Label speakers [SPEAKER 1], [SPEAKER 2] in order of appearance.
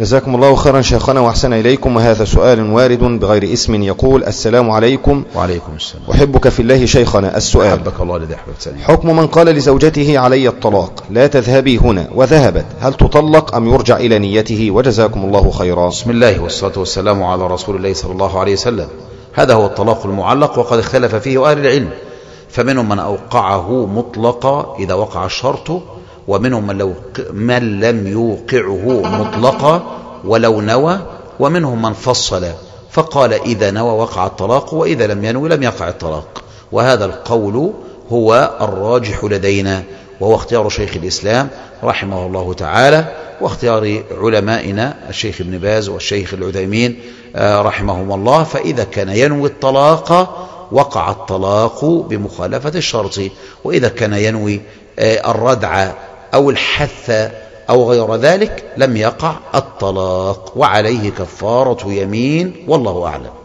[SPEAKER 1] جزاكم الله خيرا شيخنا وأحسن إليكم. وهذا سؤال وارد بغير اسم يقول: السلام عليكم.
[SPEAKER 2] وعليكم السلام.
[SPEAKER 1] أحبك في الله شيخنا. السؤال:
[SPEAKER 2] أحبك الله الذي أحببتني.
[SPEAKER 1] حكم من قال لزوجته علي الطلاق لا تذهبي هنا وذهبت، هل تطلق أم يرجع إلى نيته؟ وجزاكم الله خيرا.
[SPEAKER 2] بسم الله والصلاة والسلام على رسول الله صلى الله عليه وسلم. هذا هو الطلاق المعلق، وقد اختلف فيه أهل العلم، فمنهم من أوقعه مطلقا إذا وقع الشرط، ومنهم من لم يوقعه مطلقا ولو نوى، ومنهم من فصل فقال إذا نوى وقع الطلاق، وإذا لم ينوي لم يقع الطلاق. وهذا القول هو الراجح لدينا، وهو اختيار شيخ الإسلام رحمه الله تعالى، واختيار علمائنا الشيخ ابن باز والشيخ العثيمين رحمهم الله. فإذا كان ينوي الطلاق وقع الطلاق بمخالفة الشرط، وإذا كان ينوي الردع أو الحث أو غير ذلك لم يقع الطلاق، وعليه كفارة يمين، والله أعلم.